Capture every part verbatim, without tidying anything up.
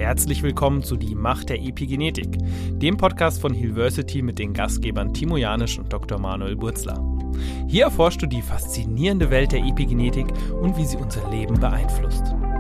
Herzlich willkommen zu Die Macht der Epigenetik, dem Podcast von Healversity mit den Gastgebern Timo Janisch und Doktor Manuel Burzler. Hier erforschst du die faszinierende Welt der Epigenetik und wie sie unser Leben beeinflusst.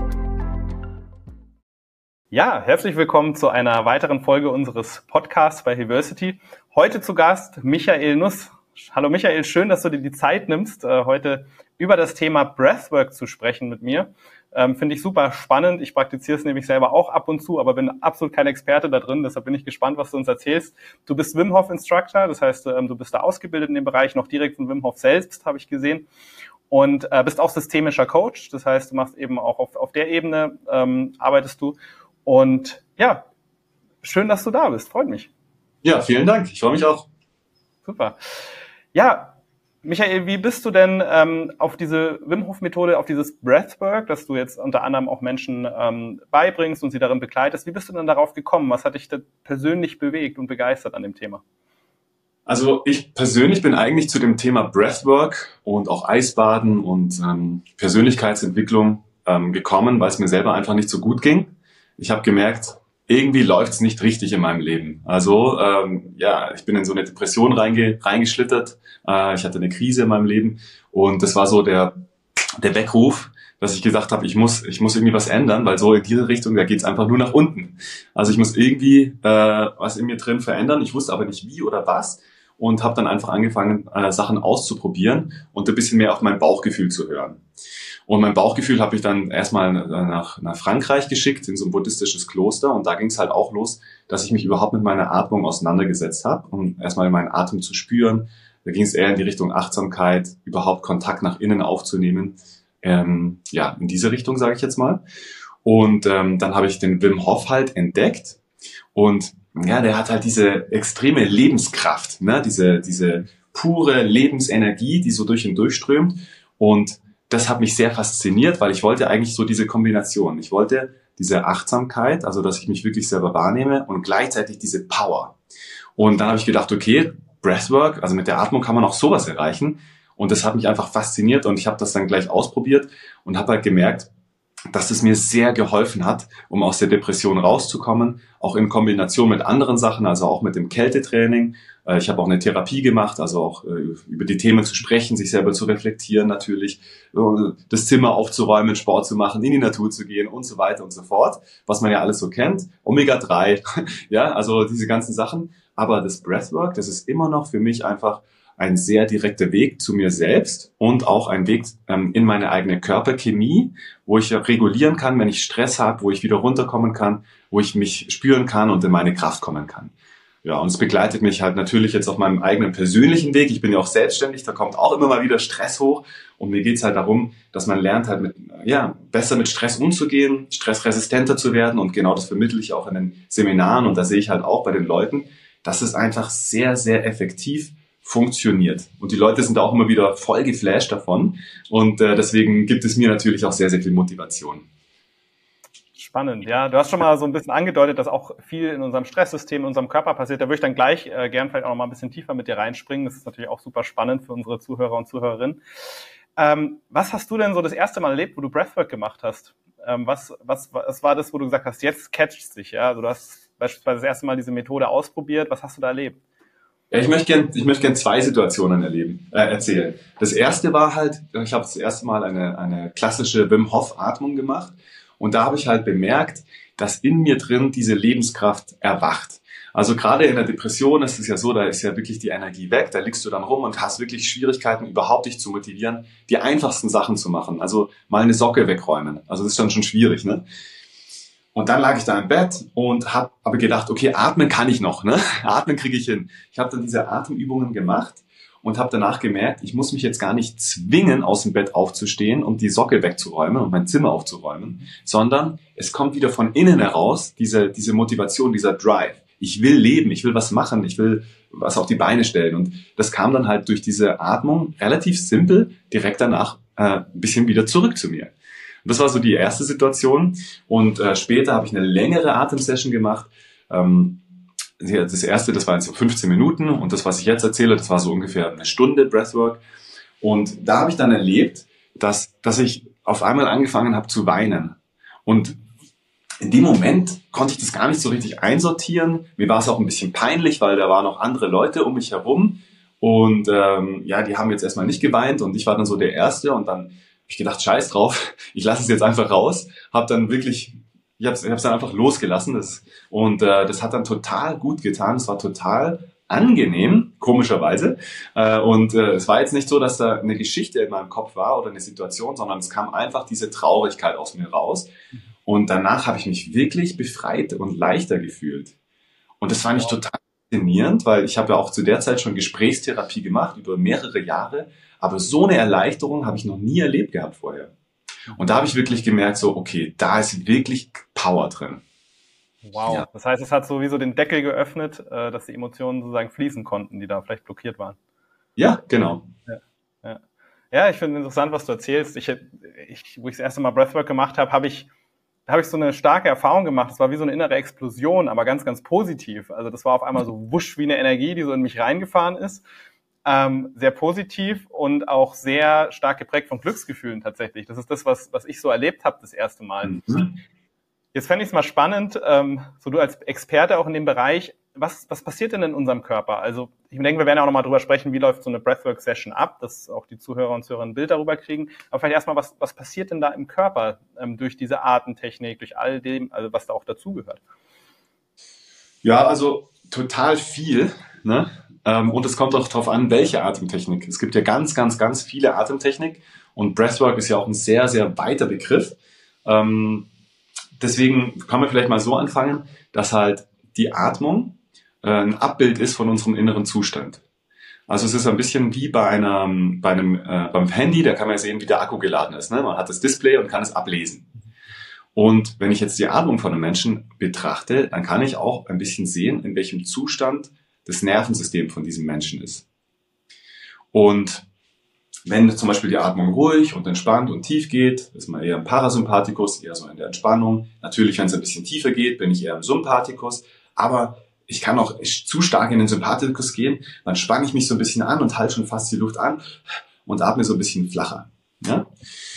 Ja, herzlich willkommen zu einer weiteren Folge unseres Podcasts bei Healversity. Heute zu Gast Michael Nuss. Hallo Michael, schön, dass du dir die Zeit nimmst, heute über das Thema Breathwork zu sprechen mit mir. Ähm, finde ich super spannend. Ich praktiziere es nämlich selber auch ab und zu, aber bin absolut kein Experte da drin. Deshalb bin ich gespannt, was du uns erzählst. Du bist Wim Hof Instructor, das heißt, ähm, du bist da ausgebildet in dem Bereich, noch direkt von Wim Hof selbst, habe ich gesehen. Und äh, bist auch systemischer Coach, das heißt, du machst eben auch auf, auf der Ebene, ähm, arbeitest du. Und ja, schön, dass du da bist. Freut mich. Ja, vielen Dank. Ich freue mich auch. Super. Ja, Michael, wie bist du denn ähm, auf diese Wim Hof Methode, auf dieses Breathwork, das du jetzt unter anderem auch Menschen ähm, beibringst und sie darin begleitest, wie bist du denn darauf gekommen? Was hat dich da persönlich bewegt und begeistert an dem Thema? Also ich persönlich bin eigentlich zu dem Thema Breathwork und auch Eisbaden und ähm, Persönlichkeitsentwicklung ähm, gekommen, weil es mir selber einfach nicht so gut ging. Ich habe gemerkt, irgendwie läuft's nicht richtig in meinem Leben. Also ähm, ja, ich bin in so eine Depression reinge reingeschlittert. Äh, ich hatte eine Krise in meinem Leben und das war so der der Weckruf, dass ich gesagt habe, ich muss ich muss irgendwie was ändern, weil so in diese Richtung, da geht's einfach nur nach unten. Also ich muss irgendwie äh, was in mir drin verändern. Ich wusste aber nicht wie oder was und habe dann einfach angefangen, äh, Sachen auszuprobieren und ein bisschen mehr auf mein Bauchgefühl zu hören. Und mein Bauchgefühl habe ich dann erstmal nach, nach Frankreich geschickt, in so ein buddhistisches Kloster. Und da ging es halt auch los, dass ich mich überhaupt mit meiner Atmung auseinandergesetzt habe, um erstmal meinen Atem zu spüren. Da ging es eher in die Richtung Achtsamkeit, überhaupt Kontakt nach innen aufzunehmen. Ähm, ja, in diese Richtung, sage ich jetzt mal. Und ähm, dann habe ich den Wim Hof halt entdeckt. Und ja, der hat halt diese extreme Lebenskraft, ne? diese, diese pure Lebensenergie, die so durch ihn durchströmt. Und das hat mich sehr fasziniert, weil ich wollte eigentlich so diese Kombination. Ich wollte diese Achtsamkeit, also dass ich mich wirklich selber wahrnehme und gleichzeitig diese Power. Und dann habe ich gedacht, okay, Breathwork, also mit der Atmung kann man auch sowas erreichen. Und das hat mich einfach fasziniert und ich habe das dann gleich ausprobiert und habe halt gemerkt, dass es mir sehr geholfen hat, um aus der Depression rauszukommen, auch in Kombination mit anderen Sachen, also auch mit dem Kältetraining. Ich habe auch eine Therapie gemacht, also auch über die Themen zu sprechen, sich selber zu reflektieren natürlich, das Zimmer aufzuräumen, Sport zu machen, in die Natur zu gehen und so weiter und so fort, was man ja alles so kennt. Omega drei, ja, also diese ganzen Sachen. Aber das Breathwork, das ist immer noch für mich einfach ein sehr direkter Weg zu mir selbst und auch ein Weg ähm, in meine eigene Körperchemie, wo ich regulieren kann, wenn ich Stress habe, wo ich wieder runterkommen kann, wo ich mich spüren kann und in meine Kraft kommen kann. Ja, und es begleitet mich halt natürlich jetzt auf meinem eigenen persönlichen Weg. Ich bin ja auch selbstständig, da kommt auch immer mal wieder Stress hoch. Und mir geht's halt darum, dass man lernt halt mit, ja, besser mit Stress umzugehen, stressresistenter zu werden. Und genau das vermittle ich auch in den Seminaren. Und da sehe ich halt auch bei den Leuten, dass es einfach sehr, sehr effektiv funktioniert. Und die Leute sind auch immer wieder voll geflasht davon. Und äh, deswegen gibt es mir natürlich auch sehr, sehr viel Motivation. Spannend, ja. Du hast schon mal so ein bisschen angedeutet, dass auch viel in unserem Stresssystem, in unserem Körper passiert. Da würde ich dann gleich äh, gern vielleicht auch noch mal ein bisschen tiefer mit dir reinspringen. Das ist natürlich auch super spannend für unsere Zuhörer und Zuhörerinnen. Ähm, was hast du denn so das erste Mal erlebt, wo du Breathwork gemacht hast? Ähm, was, was, was war das, wo du gesagt hast, jetzt catcht's dich? Ja? Also du hast beispielsweise das erste Mal diese Methode ausprobiert. Was hast du da erlebt? Ja, ich möchte gern, ich möchte gern zwei Situationen erleben, äh, erzählen. Das erste war halt, ich habe das erste Mal eine, eine klassische Wim Hof Atmung gemacht und da habe ich halt bemerkt, dass in mir drin diese Lebenskraft erwacht. Also gerade in der Depression ist es ja so, da ist ja wirklich die Energie weg, da liegst du dann rum und hast wirklich Schwierigkeiten, überhaupt dich zu motivieren, die einfachsten Sachen zu machen. Also mal eine Socke wegräumen. Also das ist dann schon schwierig, ne? Und dann lag ich da im Bett und habe aber gedacht, okay, atmen kann ich noch, ne? Atmen kriege ich hin. Ich habe dann diese Atemübungen gemacht und habe danach gemerkt, ich muss mich jetzt gar nicht zwingen, aus dem Bett aufzustehen und die Socke wegzuräumen und mein Zimmer aufzuräumen, sondern es kommt wieder von innen heraus, diese, diese Motivation, dieser Drive. Ich will leben, ich will was machen, ich will was auf die Beine stellen. Und das kam dann halt durch diese Atmung relativ simpel direkt danach äh, ein bisschen wieder zurück zu mir. Das war so die erste Situation und äh, später habe ich eine längere Atemsession gemacht. Ähm, das erste, das waren so fünfzehn Minuten und das, was ich jetzt erzähle, das war so ungefähr eine Stunde Breathwork. Und da habe ich dann erlebt, dass, dass ich auf einmal angefangen habe zu weinen. Und in dem Moment konnte ich das gar nicht so richtig einsortieren. Mir war es auch ein bisschen peinlich, weil da waren noch andere Leute um mich herum. Und ähm, ja, die haben jetzt erstmal nicht geweint und ich war dann so der Erste. Und dann habe ich gedacht, scheiß drauf, ich lasse es jetzt einfach raus. Habe dann wirklich, ich habe es dann einfach losgelassen. Das, und äh, das hat dann total gut getan. Es war total angenehm, komischerweise. Äh, und äh, es war jetzt nicht so, dass da eine Geschichte in meinem Kopf war oder eine Situation, sondern es kam einfach diese Traurigkeit aus mir raus. Und danach habe ich mich wirklich befreit und leichter gefühlt. Und das fand ich total faszinierend, weil ich habe ja auch zu der Zeit schon Gesprächstherapie gemacht, über mehrere Jahre. Aber so eine Erleichterung habe ich noch nie erlebt gehabt vorher. Und da habe ich wirklich gemerkt, so, okay, da ist wirklich Power drin. Wow, ja. Das heißt, es hat sowieso den Deckel geöffnet, dass die Emotionen sozusagen fließen konnten, die da vielleicht blockiert waren. Ja, genau. Ja, ja. Ja, ich finde interessant, was du erzählst. Ich, ich, wo ich das erste Mal Breathwork gemacht habe, habe ich Da habe ich so eine starke Erfahrung gemacht. Das war wie so eine innere Explosion, aber ganz, ganz positiv. Also das war auf einmal so wusch wie eine Energie, die so in mich reingefahren ist. Ähm, sehr positiv und auch sehr stark geprägt von Glücksgefühlen tatsächlich. Das ist das, was, was ich so erlebt habe das erste Mal. Mhm. Jetzt fände ich es mal spannend, ähm, so du als Experte auch in dem Bereich, was, was passiert denn in unserem Körper? Also ich denke, wir werden auch nochmal drüber sprechen, wie läuft so eine Breathwork-Session ab, dass auch die Zuhörer und Zuhörer ein Bild darüber kriegen. Aber vielleicht erstmal, was, was passiert denn da im Körper ähm, durch diese Atemtechnik, durch all dem, also was da auch dazugehört? Ja, also total viel, ne? Ähm, und es kommt auch darauf an, welche Atemtechnik. Es gibt ja ganz, ganz, ganz viele Atemtechnik und Breathwork ist ja auch ein sehr, sehr weiter Begriff. Ähm, deswegen kann man vielleicht mal so anfangen, dass halt die Atmung ein Abbild ist von unserem inneren Zustand. Also es ist ein bisschen wie bei einer, bei einem, äh, beim Handy, da kann man ja sehen, wie der Akku geladen ist. Ne? Man hat das Display und kann es ablesen. Und wenn ich jetzt die Atmung von einem Menschen betrachte, dann kann ich auch ein bisschen sehen, in welchem Zustand das Nervensystem von diesem Menschen ist. Und wenn zum Beispiel die Atmung ruhig und entspannt und tief geht, ist man eher im Parasympathikus, eher so in der Entspannung. Natürlich, wenn es ein bisschen tiefer geht, bin ich eher im Sympathikus. Aber ich kann auch zu stark in den Sympathikus gehen, dann spanne ich mich so ein bisschen an und halte schon fast die Luft an und atme so ein bisschen flacher. Ja?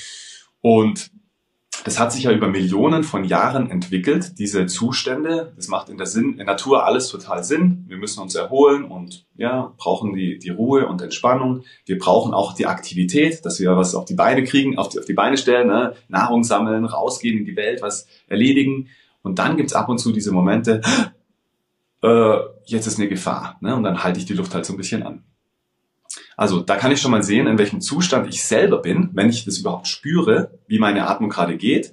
Und das hat sich ja über Millionen von Jahren entwickelt, diese Zustände. Das macht in der, Sinn, in der Natur alles total Sinn. Wir müssen uns erholen und ja, brauchen die, die Ruhe und Entspannung. Wir brauchen auch die Aktivität, dass wir was auf die Beine kriegen, auf die, auf die Beine stellen, ne? Nahrung sammeln, rausgehen in die Welt, was erledigen. Und dann gibt's ab und zu diese Momente, äh, jetzt ist eine Gefahr. Ne? Und dann halte ich die Luft halt so ein bisschen an. Also da kann ich schon mal sehen, in welchem Zustand ich selber bin, wenn ich das überhaupt spüre, wie meine Atmung gerade geht.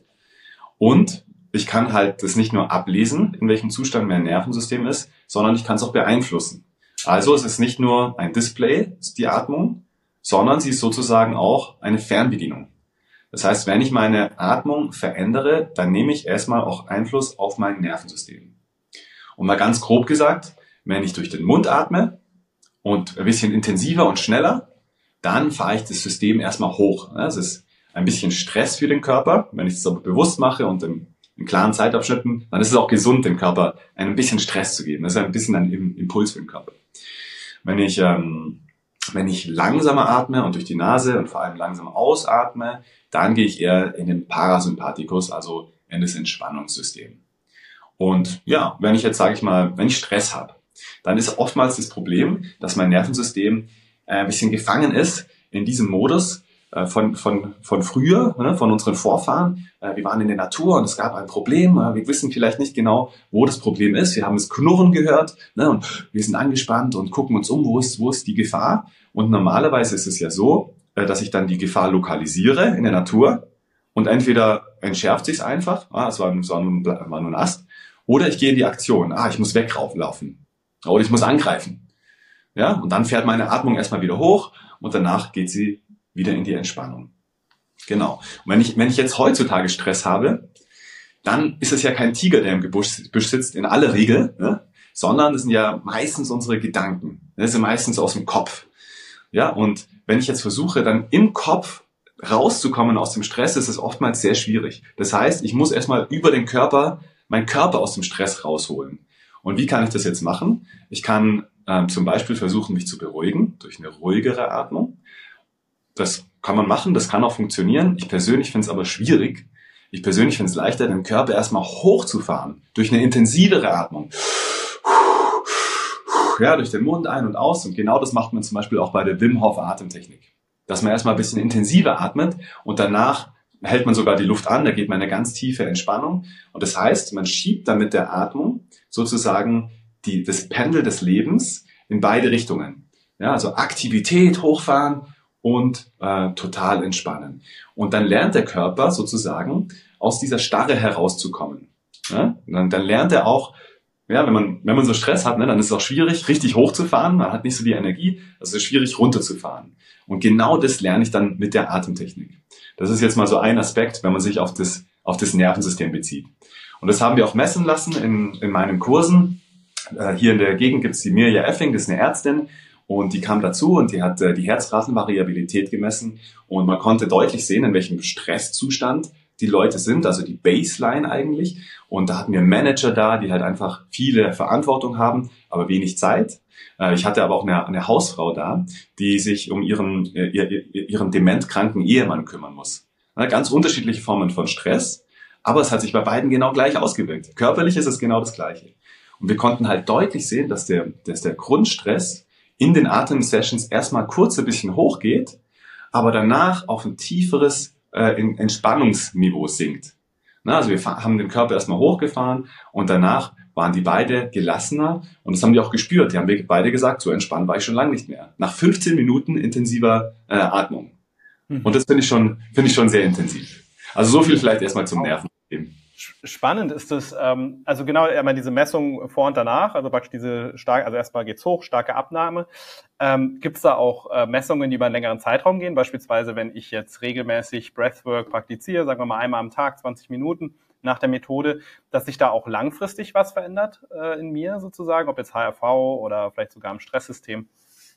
Und ich kann halt das nicht nur ablesen, in welchem Zustand mein Nervensystem ist, sondern ich kann es auch beeinflussen. Also es ist nicht nur ein Display, die Atmung, sondern sie ist sozusagen auch eine Fernbedienung. Das heißt, wenn ich meine Atmung verändere, dann nehme ich erstmal auch Einfluss auf mein Nervensystem. Und mal ganz grob gesagt, wenn ich durch den Mund atme, und ein bisschen intensiver und schneller, dann fahre ich das System erstmal hoch. Das ist ein bisschen Stress für den Körper. Wenn ich es aber bewusst mache und in, in klaren Zeitabschnitten, dann ist es auch gesund, dem Körper ein bisschen Stress zu geben. Das ist ein bisschen ein Impuls für den Körper. Wenn ich, ähm, wenn ich langsamer atme und durch die Nase und vor allem langsam ausatme, dann gehe ich eher in den Parasympathikus, also in das Entspannungssystem. Und ja, wenn ich jetzt, sage ich mal, wenn ich Stress habe, dann ist oftmals das Problem, dass mein Nervensystem äh, ein bisschen gefangen ist in diesem Modus äh, von, von, von früher, ne, von unseren Vorfahren. Äh, wir waren in der Natur und es gab ein Problem. Äh, wir wissen vielleicht nicht genau, wo das Problem ist. Wir haben das Knurren gehört, ne, und wir sind angespannt und gucken uns um, wo ist, wo ist die Gefahr. Und normalerweise ist es ja so, äh, dass ich dann die Gefahr lokalisiere in der Natur und entweder entschärft sich es einfach, ah, es war, es war, nur, war nur ein Ast, oder ich gehe in die Aktion, ah, ich muss weglaufen. Oder ich muss angreifen. Ja, und dann fährt meine Atmung erstmal wieder hoch und danach geht sie wieder in die Entspannung. Genau. Und wenn ich, wenn ich jetzt heutzutage Stress habe, dann ist es ja kein Tiger, der im Gebüsch sitzt, in aller Regel, ne? Sondern das sind ja meistens unsere Gedanken. Das sind meistens aus dem Kopf. Ja, und wenn ich jetzt versuche, dann im Kopf rauszukommen aus dem Stress, ist es oftmals sehr schwierig. Das heißt, ich muss erstmal über den Körper, meinen Körper aus dem Stress rausholen. Und wie kann ich das jetzt machen? Ich kann ähm, zum Beispiel versuchen, mich zu beruhigen durch eine ruhigere Atmung. Das kann man machen, das kann auch funktionieren. Ich persönlich finde es aber schwierig, Ich persönlich finde es leichter, den Körper erstmal hochzufahren durch eine intensivere Atmung. Ja, durch den Mund ein und aus. Und genau das macht man zum Beispiel auch bei der Wim Hof Atemtechnik. Dass man erstmal ein bisschen intensiver atmet und danach hält man sogar die Luft an, da geht man in eine ganz tiefe Entspannung. Und das heißt, man schiebt dann mit der Atmung sozusagen die, das Pendel des Lebens in beide Richtungen. Ja, also Aktivität hochfahren und äh, total entspannen. Und dann lernt der Körper sozusagen aus dieser Starre herauszukommen. Ja? Dann, dann lernt er auch, ja, wenn man wenn man so Stress hat, ne, dann ist es auch schwierig, richtig hochzufahren. Man hat nicht so die Energie, also es ist schwierig, runterzufahren. Und genau das lerne ich dann mit der Atemtechnik. Das ist jetzt mal so ein Aspekt, wenn man sich auf das auf das Nervensystem bezieht. Und das haben wir auch messen lassen in in meinen Kursen. Äh, hier in der Gegend gibt's die Mirja Effing, das ist eine Ärztin. Und die kam dazu und die hat äh, die Herzratenvariabilität gemessen. Und man konnte deutlich sehen, in welchem Stresszustand die Leute sind, also die Baseline eigentlich. Und da hatten wir Manager da, die halt einfach viele Verantwortung haben, aber wenig Zeit. Ich hatte aber auch eine, eine Hausfrau da, die sich um ihren, ihren dementkranken Ehemann kümmern muss. Ganz unterschiedliche Formen von Stress, aber es hat sich bei beiden genau gleich ausgewirkt. Körperlich ist es genau das Gleiche. Und wir konnten halt deutlich sehen, dass der, dass der Grundstress in den Atemsessions erstmal kurz ein bisschen hochgeht, aber danach auf ein tieferes in Entspannungsniveau sinkt. Na, also wir haben den Körper erstmal hochgefahren und danach waren die beide gelassener und das haben die auch gespürt. Die haben beide gesagt, so entspannt war ich schon lange nicht mehr. Nach fünfzehn Minuten intensiver äh, Atmung. Mhm. Und das finde ich schon, finde ich schon sehr intensiv. Also so viel vielleicht erstmal zum Nervensystem. Spannend ist das, ähm, also genau, ich meine, diese Messung vor und danach, also praktisch diese starke, also erstmal geht's hoch, starke Abnahme. Ähm, Gibt es da auch äh, Messungen, die über einen längeren Zeitraum gehen? Beispielsweise, wenn ich jetzt regelmäßig Breathwork praktiziere, sagen wir mal einmal am Tag, zwanzig Minuten nach der Methode, dass sich da auch langfristig was verändert äh, in mir sozusagen, ob jetzt H R V oder vielleicht sogar im Stresssystem?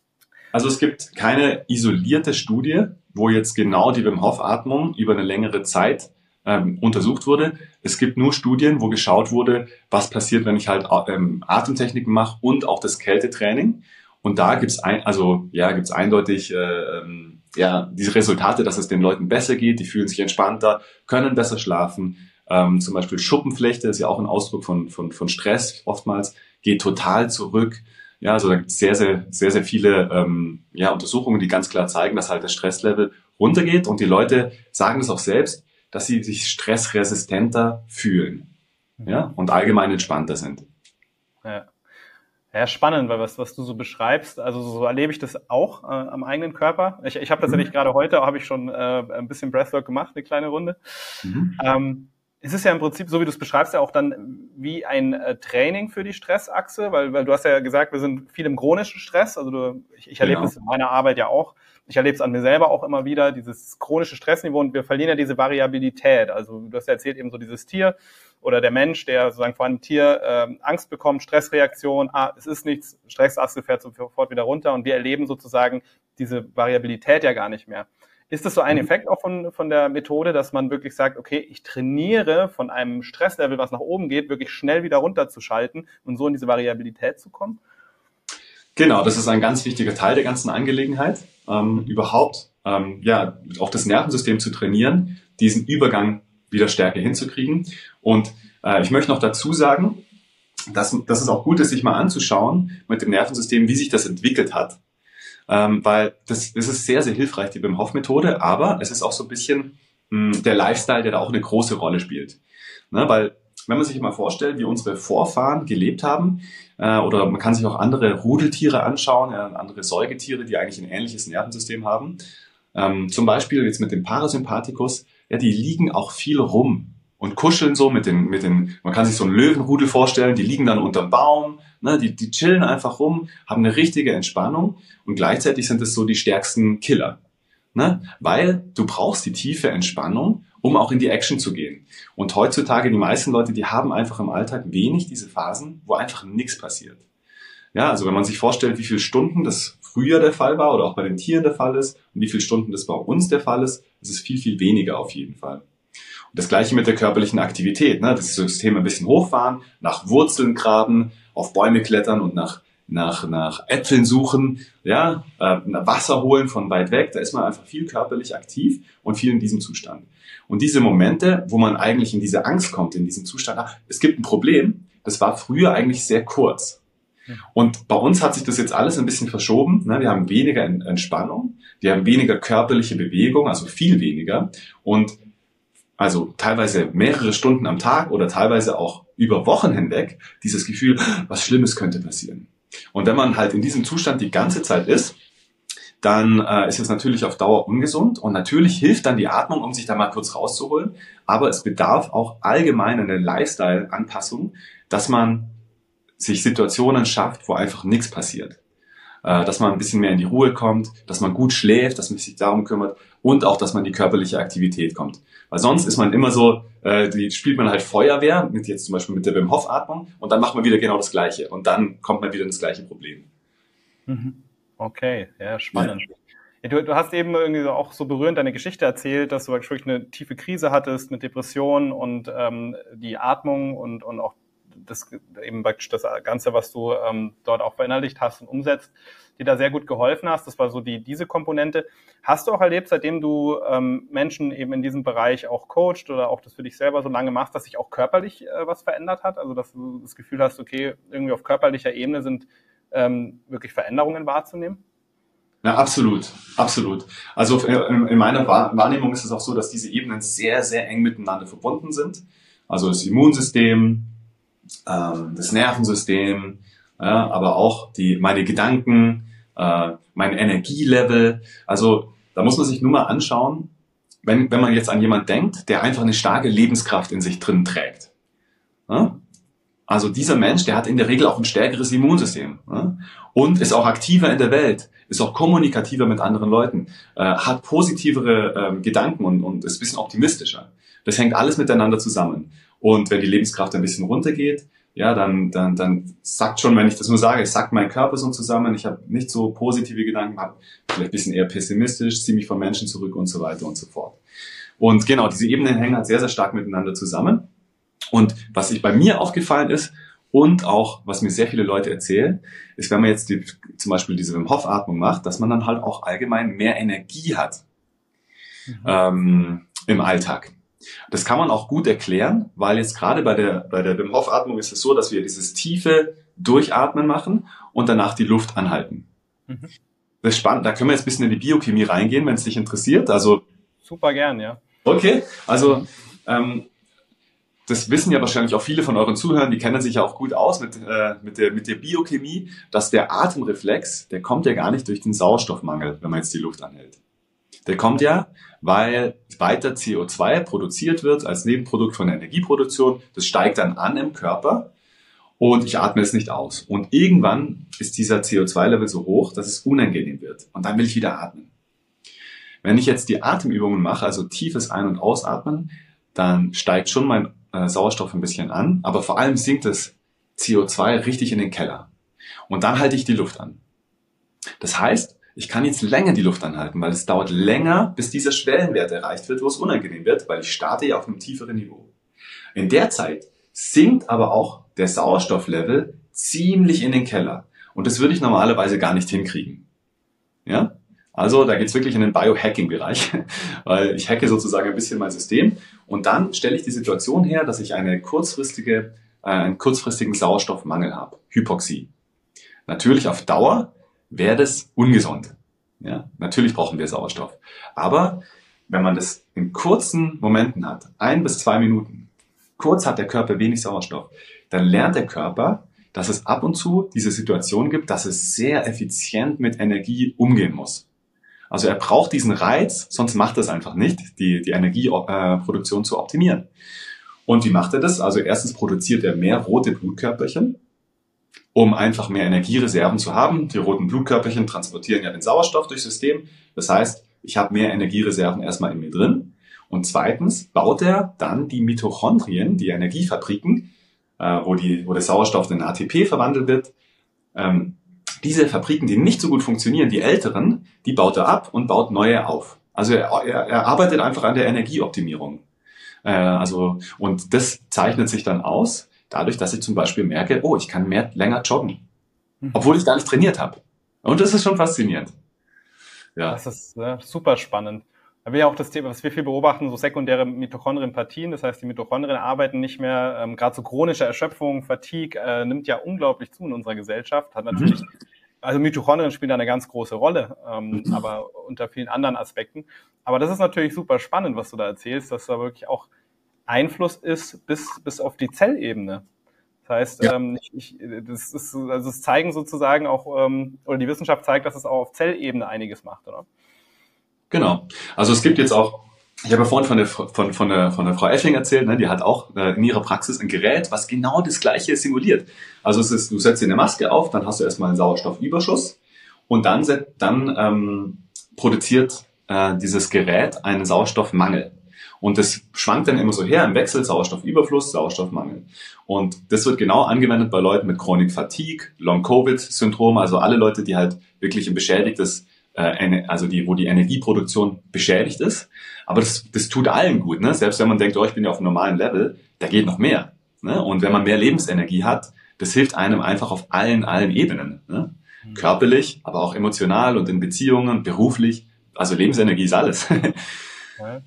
Also es gibt keine isolierte Studie, wo jetzt genau die Wim Hof Atmung über eine längere Zeit ähm, untersucht wurde. Es gibt nur Studien, wo geschaut wurde, was passiert, wenn ich halt ähm, Atemtechniken mache und auch das Kältetraining. Und da gibt's ein, also ja, gibt's eindeutig äh, ähm, ja diese Resultate, dass es den Leuten besser geht, die fühlen sich entspannter, können besser schlafen. Ähm, zum Beispiel Schuppenflechte ist ja auch ein Ausdruck von von von Stress oftmals, geht total zurück. Ja, also da gibt es sehr, sehr, sehr, sehr viele ähm, ja, Untersuchungen, die ganz klar zeigen, dass halt das Stresslevel runtergeht und die Leute sagen es auch selbst, dass sie sich stressresistenter fühlen, ja, und allgemein entspannter sind. Ja. Ja, spannend, weil was, was du so beschreibst, also so erlebe ich das auch äh, am eigenen Körper. Ich, ich habe tatsächlich mhm. gerade heute, habe ich schon äh, ein bisschen Breathwork gemacht, eine kleine Runde. Mhm. Ähm, es ist ja im Prinzip, so wie du es beschreibst, ja auch dann wie ein äh, Training für die Stressachse, weil, weil du hast ja gesagt, wir sind viel im chronischen Stress. Also du, ich, ich erlebe es genau. in meiner Arbeit ja auch. Ich erlebe es an mir selber auch immer wieder, dieses chronische Stressniveau, und wir verlieren ja diese Variabilität. Also du hast ja erzählt, eben so dieses Tier oder der Mensch, der sozusagen vor einem Tier äh, Angst bekommt, Stressreaktion, ah, es ist nichts, Stressachse fährt sofort wieder runter und wir erleben sozusagen diese Variabilität ja gar nicht mehr. Ist das so ein Effekt auch von, von der Methode, dass man wirklich sagt, okay, ich trainiere von einem Stresslevel, was nach oben geht, wirklich schnell wieder runterzuschalten und so in diese Variabilität zu kommen? Genau, das ist ein ganz wichtiger Teil der ganzen Angelegenheit. Ähm, überhaupt, ähm, ja, auch das Nervensystem zu trainieren, diesen Übergang wieder stärker hinzukriegen. Und äh, ich möchte noch dazu sagen, dass, dass es auch gut ist, sich mal anzuschauen mit dem Nervensystem, wie sich das entwickelt hat. Ähm, weil das, das ist sehr, sehr hilfreich, die Wim Hof Methode, aber es ist auch so ein bisschen mh, der Lifestyle, der da auch eine große Rolle spielt. Ne, weil, wenn man sich mal vorstellt, wie unsere Vorfahren gelebt haben, äh, oder man kann sich auch andere Rudeltiere anschauen, äh, andere Säugetiere, die eigentlich ein ähnliches Nervensystem haben. Ähm, zum Beispiel jetzt mit dem Parasympathikus, ja, die liegen auch viel rum und kuscheln so mit den, mit den, man kann sich so einen Löwenrudel vorstellen, die liegen dann unterm Baum, ne, die, die chillen einfach rum, haben eine richtige Entspannung und gleichzeitig sind es so die stärksten Killer, ne, weil du brauchst die tiefe Entspannung, um auch in die Action zu gehen. Und heutzutage, die meisten Leute, die haben einfach im Alltag wenig diese Phasen, wo einfach nichts passiert. Ja, also wenn man sich vorstellt, wie viele Stunden das früher der Fall war oder auch bei den Tieren der Fall ist und wie viele Stunden das bei uns der Fall ist, ist es viel, viel weniger auf jeden Fall. Und das Gleiche mit der körperlichen Aktivität, ne? Das System ein bisschen hochfahren, nach Wurzeln graben, auf Bäume klettern und nach nach, nach Äpfeln suchen, ja, äh, Wasser holen von weit weg. Da ist man einfach viel körperlich aktiv und viel in diesem Zustand. Und diese Momente, wo man eigentlich in diese Angst kommt, in diesen Zustand, ach, es gibt ein Problem, das war früher eigentlich sehr kurz. Und bei uns hat sich das jetzt alles ein bisschen verschoben. Ne? Wir haben weniger Entspannung, wir haben weniger körperliche Bewegung, also viel weniger. Und also teilweise mehrere Stunden am Tag oder teilweise auch über Wochen hinweg dieses Gefühl, was Schlimmes könnte passieren. Und wenn man halt in diesem Zustand die ganze Zeit ist, dann äh, ist es natürlich auf Dauer ungesund. Und natürlich hilft dann die Atmung, um sich da mal kurz rauszuholen. Aber es bedarf auch allgemein eine Lifestyle-Anpassung, dass man sich Situationen schafft, wo einfach nichts passiert. Äh, dass man ein bisschen mehr in die Ruhe kommt, dass man gut schläft, dass man sich darum kümmert und auch, dass man in die körperliche Aktivität kommt. Weil sonst ist man immer so, äh, die spielt man halt Feuerwehr, mit jetzt zum Beispiel mit der Wim Hof Atmung und dann macht man wieder genau das Gleiche und dann kommt man wieder in das gleiche Problem. Okay, ja, spannend. Ja. Ja, du, du hast eben irgendwie so auch so berührend deine Geschichte erzählt, dass du wirklich eine tiefe Krise hattest mit Depressionen und ähm, die Atmung und, und auch das eben praktisch das Ganze, was du ähm, dort auch verinnerlicht hast und umsetzt, dir da sehr gut geholfen hast. Das war so die diese Komponente. Hast du auch erlebt, seitdem du ähm, Menschen eben in diesem Bereich auch coacht oder auch das für dich selber so lange machst, dass sich auch körperlich äh, was verändert hat? Also dass du das Gefühl hast, okay, irgendwie auf körperlicher Ebene sind ähm, wirklich Veränderungen wahrzunehmen? Ja, absolut, absolut. Also in meiner Wahrnehmung ist es auch so, dass diese Ebenen sehr, sehr eng miteinander verbunden sind. Also das Immunsystem, das Nervensystem, ja, aber auch die meine Gedanken, äh, mein Energielevel. Also da muss man sich nur mal anschauen, wenn wenn man jetzt an jemanden denkt, der einfach eine starke Lebenskraft in sich drin trägt. Ja? Also dieser Mensch, der hat in der Regel auch ein stärkeres Immunsystem, ja? Und ist auch aktiver in der Welt, ist auch kommunikativer mit anderen Leuten, äh, hat positivere äh, Gedanken und, und ist ein bisschen optimistischer. Das hängt alles miteinander zusammen. Und wenn die Lebenskraft ein bisschen runtergeht, ja, dann, dann, dann sackt schon, wenn ich das nur sage, sackt mein Körper so zusammen, ich habe nicht so positive Gedanken, habe vielleicht ein bisschen eher pessimistisch, ziehe mich von Menschen zurück und so weiter und so fort. Und genau, diese Ebenen hängen halt sehr, sehr stark miteinander zusammen. Und was sich bei mir aufgefallen ist und auch, was mir sehr viele Leute erzählen, ist, wenn man jetzt die, zum Beispiel diese Wim Hof Atmung macht, dass man dann halt auch allgemein mehr Energie hat mhm. ähm, im Alltag. Das kann man auch gut erklären, weil jetzt gerade bei der, bei der Wim Hof Atmung ist es so, dass wir dieses tiefe Durchatmen machen und danach die Luft anhalten. Mhm. Das ist spannend, da können wir jetzt ein bisschen in die Biochemie reingehen, wenn es dich interessiert. Also super gern, ja. Okay, also ähm, das wissen ja wahrscheinlich auch viele von euren Zuhörern, die kennen sich ja auch gut aus mit, äh, mit, der, mit der Biochemie, dass der Atemreflex, der kommt ja gar nicht durch den Sauerstoffmangel, wenn man jetzt die Luft anhält. Der kommt ja, weil weiter C O zwei produziert wird als Nebenprodukt von der Energieproduktion. Das steigt dann an im Körper und ich atme es nicht aus. Und irgendwann ist dieser C O zwei Level so hoch, dass es unangenehm wird. Und dann will ich wieder atmen. Wenn ich jetzt die Atemübungen mache, also tiefes Ein- und Ausatmen, dann steigt schon mein äh, Sauerstoff ein bisschen an, aber vor allem sinkt das C O zwei richtig in den Keller. Und dann halte ich die Luft an. Das heißt, ich kann jetzt länger die Luft anhalten, weil es dauert länger, bis dieser Schwellenwert erreicht wird, wo es unangenehm wird, weil ich starte ja auf einem tieferen Niveau. In der Zeit sinkt aber auch der Sauerstofflevel ziemlich in den Keller. Und das würde ich normalerweise gar nicht hinkriegen. Ja? Also da geht's wirklich in den Biohacking-Bereich, weil ich hacke sozusagen ein bisschen mein System und dann stelle ich die Situation her, dass ich eine kurzfristige, äh, einen kurzfristigen Sauerstoffmangel habe, Hypoxie. Natürlich auf Dauer wäre das ungesund. Ja, natürlich brauchen wir Sauerstoff. Aber wenn man das in kurzen Momenten hat, ein bis zwei Minuten, kurz hat der Körper wenig Sauerstoff, dann lernt der Körper, dass es ab und zu diese Situation gibt, dass es sehr effizient mit Energie umgehen muss. Also er braucht diesen Reiz, sonst macht er es einfach nicht, die, die Energieproduktion zu optimieren. Und wie macht er das? Also erstens produziert er mehr rote Blutkörperchen, um einfach mehr Energiereserven zu haben. Die roten Blutkörperchen transportieren ja den Sauerstoff durchs System. Das heißt, ich habe mehr Energiereserven erstmal in mir drin. Und zweitens baut er dann die Mitochondrien, die Energiefabriken, äh, wo, die, wo der Sauerstoff in A T P verwandelt wird. Ähm, diese Fabriken, die nicht so gut funktionieren, die älteren, die baut er ab und baut neue auf. Also er, er, er arbeitet einfach an der Energieoptimierung. Äh, also, und das zeichnet sich dann aus, dadurch, dass ich zum Beispiel merke, oh, ich kann mehr länger joggen. obwohl ich gar nicht trainiert habe. Und das ist schon faszinierend. Ja. Das ist äh, super spannend. Da wir ja auch das Thema, was wir viel beobachten, so sekundäre Mitochondrienpathien, das heißt, die Mitochondrien arbeiten nicht mehr, ähm, gerade so chronische Erschöpfung, Fatigue äh, nimmt ja unglaublich zu in unserer Gesellschaft, hat natürlich, mhm. also Mitochondrien spielen da eine ganz große Rolle, ähm, mhm. aber unter vielen anderen Aspekten. Aber das ist natürlich super spannend, was du da erzählst, dass da wirklich auch Einfluss ist bis bis auf die Zellebene. Das heißt, ja. ähm, ich, ich, das ist, also es zeigen sozusagen auch, ähm, oder die Wissenschaft zeigt, dass es auch auf Zellebene einiges macht, oder? Genau. Also es gibt jetzt auch, ich habe ja vorhin von der, von, von der, von der Frau Esching erzählt, ne, die hat auch äh, in ihrer Praxis ein Gerät, was genau das Gleiche simuliert. Also es ist, du setzt dir eine Maske auf, dann hast du erstmal einen Sauerstoffüberschuss und dann, dann ähm, produziert äh, dieses Gerät einen Sauerstoffmangel. Und das schwankt dann immer so her im Wechsel, Sauerstoffüberfluss, Sauerstoffmangel. Und das wird genau angewendet bei Leuten mit Chronic Fatigue, Long-Covid-Syndrom, also alle Leute, die halt wirklich ein beschädigtes, äh, also die, wo die Energieproduktion beschädigt ist. Aber das, das tut allen gut, ne? Selbst wenn man denkt, oh, ich bin ja auf einem normalen Level, da geht noch mehr. Ne? Und wenn man mehr Lebensenergie hat, das hilft einem einfach auf allen, allen Ebenen. Ne? Mhm. Körperlich, aber auch emotional und in Beziehungen, beruflich. Also Lebensenergie ist alles. Ja.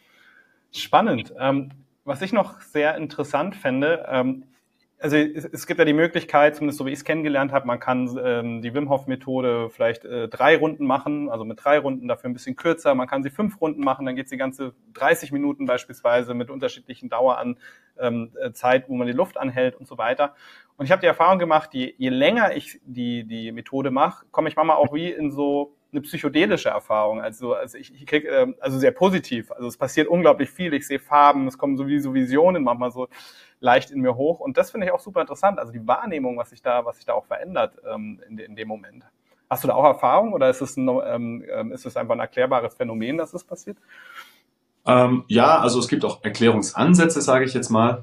Spannend. Ähm, was ich noch sehr interessant fände, ähm, also es, es gibt ja die Möglichkeit, zumindest so wie ich es kennengelernt habe, man kann ähm, die Wim Hof Methode vielleicht äh, drei Runden machen, also mit drei Runden dafür ein bisschen kürzer. Man kann sie fünf Runden machen, dann geht's die ganze dreißig Minuten beispielsweise mit unterschiedlichen Dauer an ähm, Zeit, wo man die Luft anhält und so weiter. Und ich habe die Erfahrung gemacht, je, je länger ich die die Methode mache, komme ich manchmal auch wie in so eine psychedelische Erfahrung, also, also ich, ich kriege, äh, also sehr positiv, also es passiert unglaublich viel, ich sehe Farben, es kommen sowieso Visionen manchmal so leicht in mir hoch und das finde ich auch super interessant, also die Wahrnehmung, was sich da, was sich da auch verändert ähm, in, in dem Moment. Hast du da auch Erfahrung oder ist es ein, ähm, ist es einfach ein erklärbares Phänomen, dass das passiert? Ähm, ja, also es gibt auch Erklärungsansätze, sage ich jetzt mal.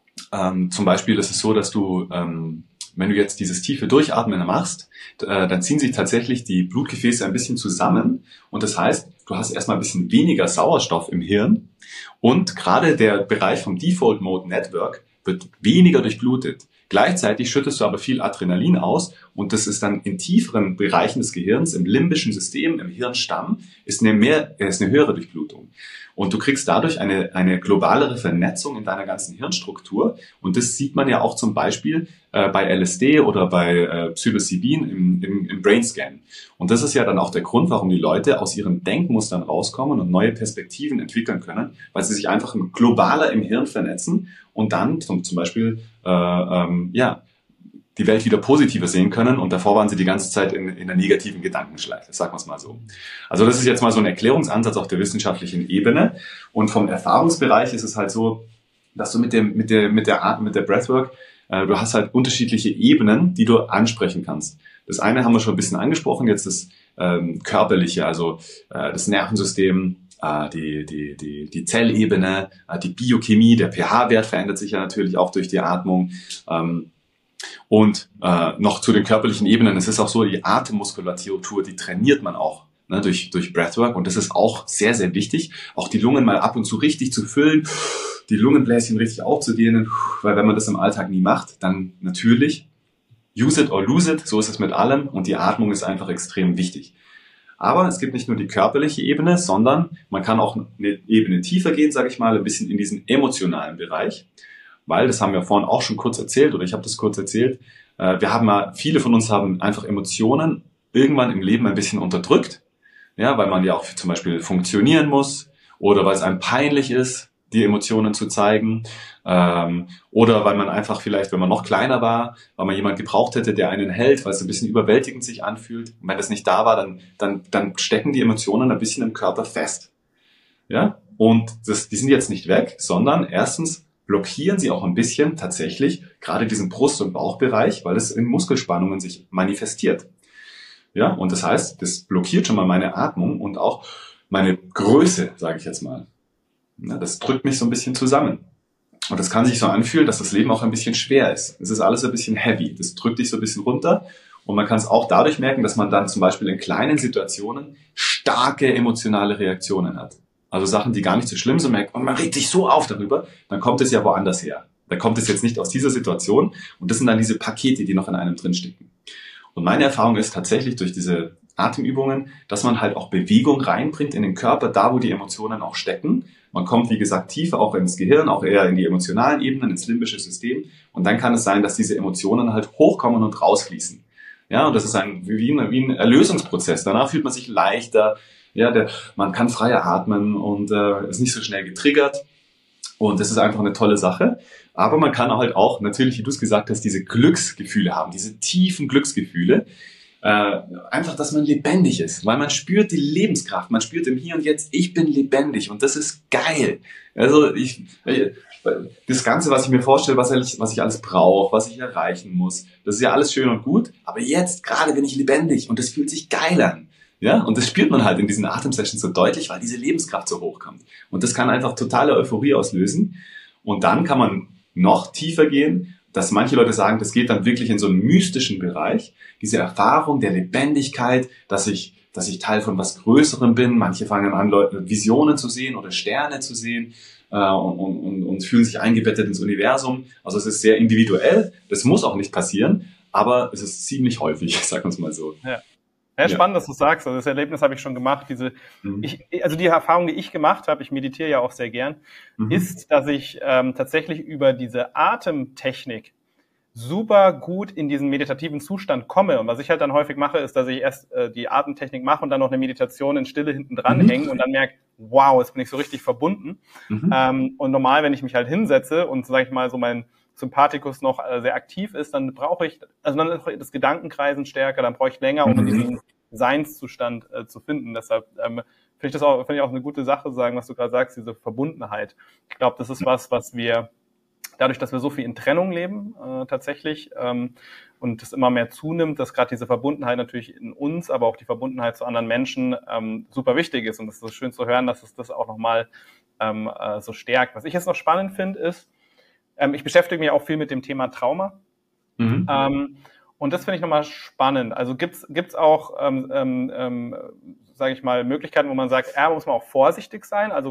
Ähm, zum Beispiel ist es so, dass du ähm, wenn du jetzt dieses tiefe Durchatmen machst, äh, dann ziehen sich tatsächlich die Blutgefäße ein bisschen zusammen. Und das heißt, du hast erstmal ein bisschen weniger Sauerstoff im Hirn. Und gerade der Bereich vom Default Mode Network wird weniger durchblutet. Gleichzeitig schüttest du aber viel Adrenalin aus. Und das ist dann in tieferen Bereichen des Gehirns, im limbischen System, im Hirnstamm, ist eine, mehr, ist eine höhere Durchblutung. Und du kriegst dadurch eine, eine globalere Vernetzung in deiner ganzen Hirnstruktur. Und das sieht man ja auch zum Beispiel äh, bei L S D oder bei äh, Psilocybin im, im, im Brainscan. Und das ist ja dann auch der Grund, warum die Leute aus ihren Denkmustern rauskommen und neue Perspektiven entwickeln können, weil sie sich einfach globaler im Hirn vernetzen und dann zum, zum Beispiel äh, ähm, ja die Welt wieder positiver sehen können und davor waren sie die ganze Zeit in, in einer negativen Gedankenschleife, sagen wir es mal so. Also das ist jetzt mal so ein Erklärungsansatz auf der wissenschaftlichen Ebene und vom Erfahrungsbereich ist es halt so, dass du mit dem mit der mit der Art mit der Breathwork, äh, du hast halt unterschiedliche Ebenen, die du ansprechen kannst. Das eine haben wir schon ein bisschen angesprochen, jetzt das ähm, körperliche, also äh, das Nervensystem, äh, die die die die Zellebene, äh, die Biochemie, der pH-Wert verändert sich ja natürlich auch durch die Atmung. Ähm, Und äh, noch zu den körperlichen Ebenen, es ist auch so, die Atemmuskulatur, die trainiert man auch ne, durch, durch Breathwork und das ist auch sehr, sehr wichtig, auch die Lungen mal ab und zu richtig zu füllen, die Lungenbläschen richtig aufzudehnen, weil wenn man das im Alltag nie macht, dann natürlich use it or lose it, so ist es mit allem und die Atmung ist einfach extrem wichtig. Aber es gibt nicht nur die körperliche Ebene, sondern man kann auch eine Ebene tiefer gehen, sage ich mal, ein bisschen in diesen emotionalen Bereich. Weil, das haben wir vorhin auch schon kurz erzählt, oder ich habe das kurz erzählt, äh, wir haben mal, viele von uns haben einfach Emotionen irgendwann im Leben ein bisschen unterdrückt, ja, weil man ja auch zum Beispiel funktionieren muss oder weil es einem peinlich ist, die Emotionen zu zeigen ähm, oder weil man einfach vielleicht, wenn man noch kleiner war, weil man jemanden gebraucht hätte, der einen hält, weil es ein bisschen überwältigend sich anfühlt. Und wenn das nicht da war, dann, dann, dann stecken die Emotionen ein bisschen im Körper fest. Ja, und das, die sind jetzt nicht weg, sondern erstens blockieren sie auch ein bisschen tatsächlich gerade diesen Brust- und Bauchbereich, weil es in Muskelspannungen sich manifestiert. Ja, und das heißt, das blockiert schon mal meine Atmung und auch meine Größe, sage ich jetzt mal. Ja, das drückt mich so ein bisschen zusammen. Und das kann sich so anfühlen, dass das Leben auch ein bisschen schwer ist. Es ist alles ein bisschen heavy. Das drückt dich so ein bisschen runter. Und man kann es auch dadurch merken, dass man dann zum Beispiel in kleinen Situationen starke emotionale Reaktionen hat. Also Sachen, die gar nicht so schlimm sind, merkt, und man regt sich so auf darüber, dann kommt es ja woanders her. Dann kommt es jetzt nicht aus dieser Situation und das sind dann diese Pakete, die noch in einem drinstecken. Und meine Erfahrung ist tatsächlich durch diese Atemübungen, dass man halt auch Bewegung reinbringt in den Körper, da wo die Emotionen auch stecken. Man kommt, wie gesagt, tiefer auch ins Gehirn, auch eher in die emotionalen Ebenen, ins limbische System. Und dann kann es sein, dass diese Emotionen halt hochkommen und rausfließen. Ja, und das ist ein, wie ein, wie ein Erlösungsprozess. Danach fühlt man sich leichter. Ja, der, man kann freier atmen und äh, ist nicht so schnell getriggert. Und das ist einfach eine tolle Sache. Aber man kann halt auch, natürlich, wie du es gesagt hast, diese Glücksgefühle haben, diese tiefen Glücksgefühle. Äh, einfach, dass man lebendig ist, weil man spürt die Lebenskraft, man spürt im Hier und Jetzt, ich bin lebendig und das ist geil. Also ich, das Ganze, was ich mir vorstelle, was ich, was ich alles brauche, was ich erreichen muss, das ist ja alles schön und gut, aber jetzt gerade bin ich lebendig und das fühlt sich geil an. Ja, und das spürt man halt in diesen Atemsessions so deutlich, weil diese Lebenskraft so hochkommt. Und das kann einfach totale Euphorie auslösen. Und dann kann man noch tiefer gehen, dass manche Leute sagen, das geht dann wirklich in so einen mystischen Bereich. Diese Erfahrung der Lebendigkeit, dass ich, dass ich Teil von was Größerem bin. Manche fangen an, Leute, Visionen zu sehen oder Sterne zu sehen äh, und, und, und fühlen sich eingebettet ins Universum. Also es ist sehr individuell. Das muss auch nicht passieren, aber es ist ziemlich häufig, sagen wir es mal so. Ja. Ja, spannend, dass du sagst. Also das Erlebnis habe ich schon gemacht. Diese, mhm. ich, also die Erfahrung, die ich gemacht habe, ich meditiere ja auch sehr gern, mhm. ist, dass ich ähm, tatsächlich über diese Atemtechnik super gut in diesen meditativen Zustand komme. Und was ich halt dann häufig mache, ist, dass ich erst äh, die Atemtechnik mache und dann noch eine Meditation in Stille hinten dran mhm. hänge und dann merke, wow, jetzt bin ich so richtig verbunden. Mhm. Ähm, und normal, wenn ich mich halt hinsetze und, sage ich mal, so mein Sympathikus noch äh, sehr aktiv ist, dann brauche ich, also dann ist das Gedankenkreisen stärker, dann brauche ich länger, um mhm. diesen Seinszustand äh, zu finden. Deshalb ähm, finde ich das auch, finde ich auch eine gute Sache, sagen, was du gerade sagst, diese Verbundenheit. Ich glaube, das ist was, was wir dadurch, dass wir so viel in Trennung leben, äh, tatsächlich, ähm, und es immer mehr zunimmt, dass gerade diese Verbundenheit natürlich in uns, aber auch die Verbundenheit zu anderen Menschen ähm, super wichtig ist. Und es ist so schön zu hören, dass es das auch nochmal ähm, äh, so stärkt. Was ich jetzt noch spannend finde, ist, ähm, ich beschäftige mich auch viel mit dem Thema Trauma. Mhm. Ähm, und das finde ich nochmal spannend. Also gibt's gibt's auch, ähm, ähm, sage ich mal, Möglichkeiten, wo man sagt, ja, muss man auch vorsichtig sein, also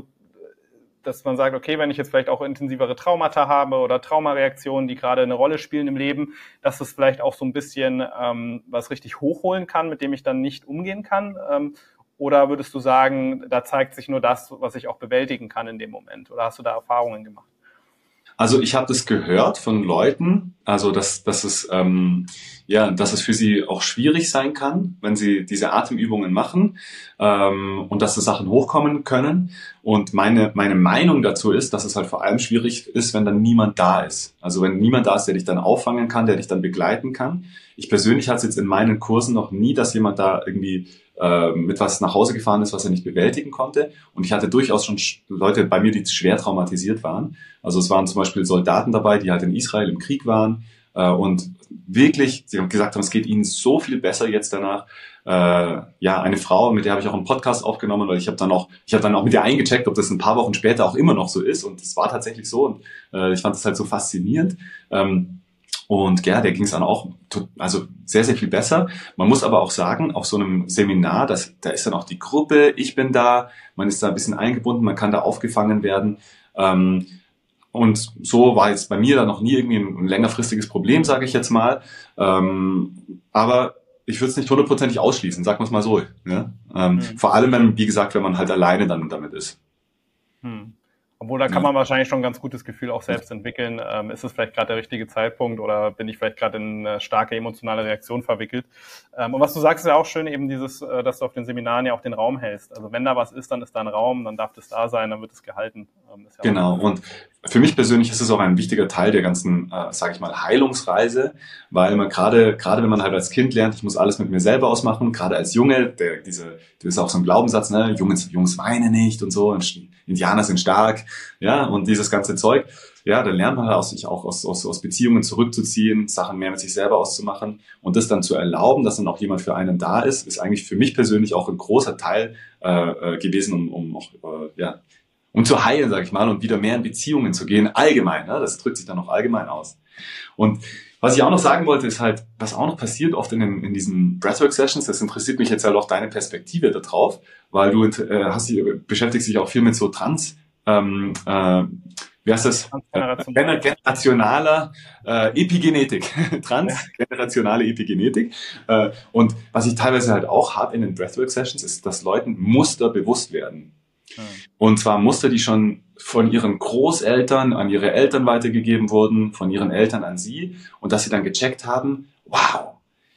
dass man sagt, okay, wenn ich jetzt vielleicht auch intensivere Traumata habe oder Traumareaktionen, die gerade eine Rolle spielen im Leben, dass das vielleicht auch so ein bisschen ähm, was richtig hochholen kann, mit dem ich dann nicht umgehen kann? Ähm, oder würdest du sagen, da zeigt sich nur das, was ich auch bewältigen kann in dem Moment? Oder hast du da Erfahrungen gemacht? Also ich habe das gehört von Leuten, also dass, dass es ähm, ja, dass es für sie auch schwierig sein kann, wenn sie diese Atemübungen machen ähm, und dass so Sachen hochkommen können. Und meine meine Meinung dazu ist, dass es halt vor allem schwierig ist, wenn dann niemand da ist. Also wenn niemand da ist, der dich dann auffangen kann, der dich dann begleiten kann. Ich persönlich hatte es jetzt in meinen Kursen noch nie, dass jemand da irgendwie äh, mit was nach Hause gefahren ist, was er nicht bewältigen konnte. Und ich hatte durchaus schon Leute bei mir, die schwer traumatisiert waren. Also es waren zum Beispiel Soldaten dabei, die halt in Israel im Krieg waren äh, und wirklich, sie haben gesagt haben, es geht ihnen so viel besser jetzt danach. Äh, ja, eine Frau, mit der habe ich auch einen Podcast aufgenommen, weil ich habe dann auch, ich habe dann auch mit ihr eingecheckt, ob das ein paar Wochen später auch immer noch so ist. Und es war tatsächlich so. Und äh, ich fand das halt so faszinierend. Ähm, Und ja, der ging es dann auch also sehr, sehr viel besser. Man muss aber auch sagen, auf so einem Seminar, das, da ist dann auch die Gruppe, ich bin da, man ist da ein bisschen eingebunden, man kann da aufgefangen werden. Ähm, und so war jetzt bei mir da noch nie irgendwie ein, ein längerfristiges Problem, sage ich jetzt mal. Ähm, aber ich würde es nicht hundertprozentig ausschließen, sagen wir es mal so. Ja? Ähm, mhm. Vor allem, wenn, wie gesagt, wenn man halt alleine dann damit ist. Mhm. Obwohl, da kann man wahrscheinlich schon ein ganz gutes Gefühl auch selbst entwickeln. Ähm, ist es vielleicht gerade der richtige Zeitpunkt oder bin ich vielleicht gerade in eine starke emotionale Reaktion verwickelt? Ähm, und was du sagst, ist ja auch schön eben dieses, äh, dass du auf den Seminaren ja auch den Raum hältst. Also wenn da was ist, dann ist da ein Raum, dann darf das da sein, dann wird es gehalten. Ähm, ist ja genau. Und für mich persönlich ist es auch ein wichtiger Teil der ganzen, äh, sage ich mal, Heilungsreise, weil man gerade, gerade wenn man halt als Kind lernt, ich muss alles mit mir selber ausmachen, gerade als Junge, der, diese, das ist auch so ein Glaubenssatz, ne, Jungs, Jungs weinen nicht und so, und Indianer sind stark, ja, und dieses ganze Zeug, ja, dann lernt man halt auch, sich auch aus, aus, aus Beziehungen zurückzuziehen, Sachen mehr mit sich selber auszumachen und das dann zu erlauben, dass dann auch jemand für einen da ist, ist eigentlich für mich persönlich auch ein großer Teil äh, gewesen, um, um auch, äh, ja, um zu heilen, sag ich mal, und wieder mehr in Beziehungen zu gehen, allgemein, ne? Das drückt sich dann auch allgemein aus. Und was ich auch noch sagen wollte, ist halt, was auch noch passiert oft in, den, in diesen Breathwork-Sessions, das interessiert mich jetzt halt auch deine Perspektive da drauf, weil du äh, hast, beschäftigst dich auch viel mit so Trans, ähm, äh, wie heißt das? Transgenerationaler generationaler äh, Epigenetik. Transgenerationale Epigenetik. Äh, und was ich teilweise halt auch habe in den Breathwork-Sessions, ist, dass Leuten Muster bewusst werden. Hm. Und zwar Muster, die schon von ihren Großeltern an ihre Eltern weitergegeben wurden, von ihren Eltern an sie. Und dass sie dann gecheckt haben, wow,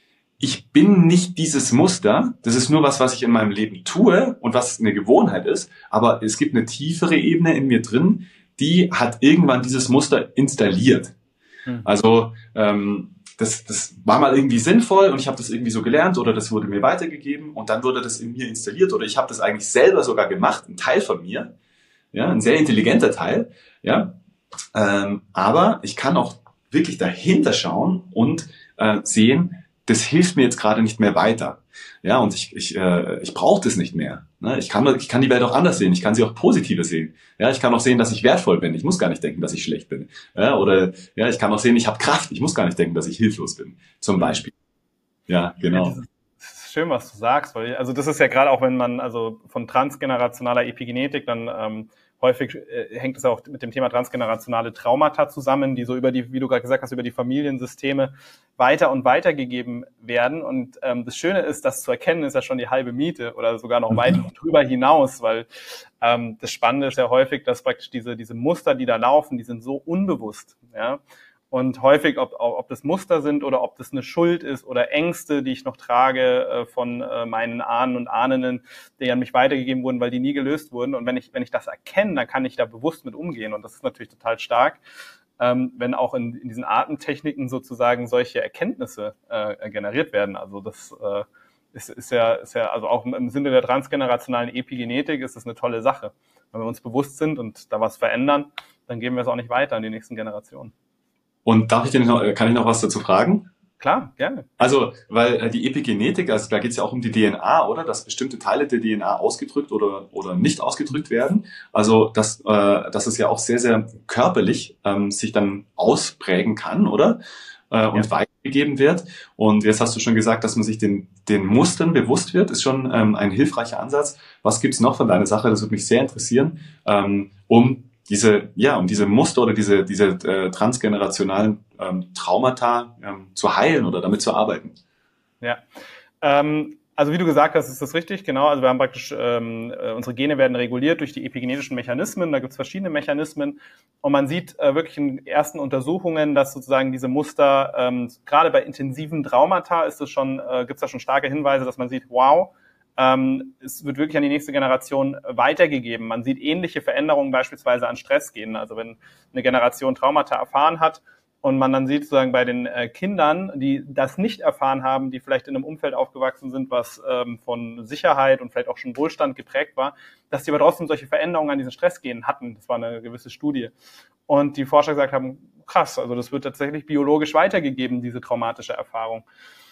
ich bin nicht dieses Muster, das ist nur was, was ich in meinem Leben tue und was eine Gewohnheit ist, aber es gibt eine tiefere Ebene in mir drin, die hat irgendwann dieses Muster installiert. Hm. Also ähm, das, das war mal irgendwie sinnvoll und ich habe das irgendwie so gelernt oder das wurde mir weitergegeben und dann wurde das in mir installiert oder ich habe das eigentlich selber sogar gemacht, ein Teil von mir, ja, ein sehr intelligenter Teil, ja, ähm, aber ich kann auch wirklich dahinter schauen und äh, sehen, das hilft mir jetzt gerade nicht mehr weiter. Ja, und ich, ich, äh, ich brauche das nicht mehr. Ne? Ich kann, ich kann die Welt auch anders sehen. Ich kann sie auch positiver sehen. Ja, ich kann auch sehen, dass ich wertvoll bin. Ich muss gar nicht denken, dass ich schlecht bin. Ja, oder ja, ich kann auch sehen, ich habe Kraft. Ich muss gar nicht denken, dass ich hilflos bin. Zum Beispiel. Ja, genau. Ja, das ist schön, was du sagst, weil also das ist ja gerade auch, wenn man also von transgenerationaler Epigenetik dann ähm, häufig äh, hängt es auch mit dem Thema transgenerationale Traumata zusammen, die so über die, wie du gerade gesagt hast, über die Familiensysteme weiter und weiter gegeben werden. Und ähm, das Schöne ist, das zu erkennen, ist ja schon die halbe Miete oder sogar noch weit drüber hinaus, weil ähm, das Spannende ist ja häufig, dass praktisch diese diese Muster, die da laufen, die sind so unbewusst, ja. Und häufig, ob, ob das Muster sind oder ob das eine Schuld ist oder Ängste, die ich noch trage äh, von äh, meinen Ahnen und Ahnen, die an mich weitergegeben wurden, weil die nie gelöst wurden. Und wenn ich wenn ich das erkenne, dann kann ich da bewusst mit umgehen. Und das ist natürlich total stark, ähm, wenn auch in, in diesen Atemtechniken sozusagen solche Erkenntnisse äh, generiert werden. Also das äh, ist, ist ja ist ja also auch im Sinne der transgenerationalen Epigenetik ist das eine tolle Sache. Wenn wir uns bewusst sind und da was verändern, dann geben wir es auch nicht weiter an die nächsten Generationen. Und darf ich denn noch, kann ich noch was dazu fragen? Klar, gerne. Also, weil äh, die Epigenetik, also da geht es ja auch um die D N A, oder? Dass bestimmte Teile der D N A ausgedrückt oder oder nicht ausgedrückt werden. Also, dass, äh, dass es ja auch sehr, sehr körperlich ähm, sich dann ausprägen kann, oder? Äh, und ja. weitergegeben wird. Und jetzt hast du schon gesagt, dass man sich den den Mustern bewusst wird, ist schon ähm, ein hilfreicher Ansatz. Was gibt's noch von deiner Sache? Das würde mich sehr interessieren, ähm, um diese, ja, um diese Muster oder diese, diese äh, transgenerationalen ähm, Traumata ähm, zu heilen oder damit zu arbeiten. Ja, ähm, also wie du gesagt hast, ist das richtig, genau. Also wir haben praktisch, ähm, unsere Gene werden reguliert durch die epigenetischen Mechanismen. Da gibt es verschiedene Mechanismen und man sieht äh, wirklich in ersten Untersuchungen, dass sozusagen diese Muster, ähm, gerade bei intensiven Traumata ist es schon, äh, gibt es da schon starke Hinweise, dass man sieht, wow, Ähm, es wird wirklich an die nächste Generation weitergegeben. Man sieht ähnliche Veränderungen beispielsweise an Stressgenen. Also wenn eine Generation Traumata erfahren hat und man dann sieht sozusagen bei den äh, Kindern, die das nicht erfahren haben, die vielleicht in einem Umfeld aufgewachsen sind, was ähm, von Sicherheit und vielleicht auch schon Wohlstand geprägt war, dass die aber trotzdem solche Veränderungen an diesen Stressgenen hatten. Das war eine gewisse Studie. Und die Forscher gesagt haben, krass, also das wird tatsächlich biologisch weitergegeben, diese traumatische Erfahrung.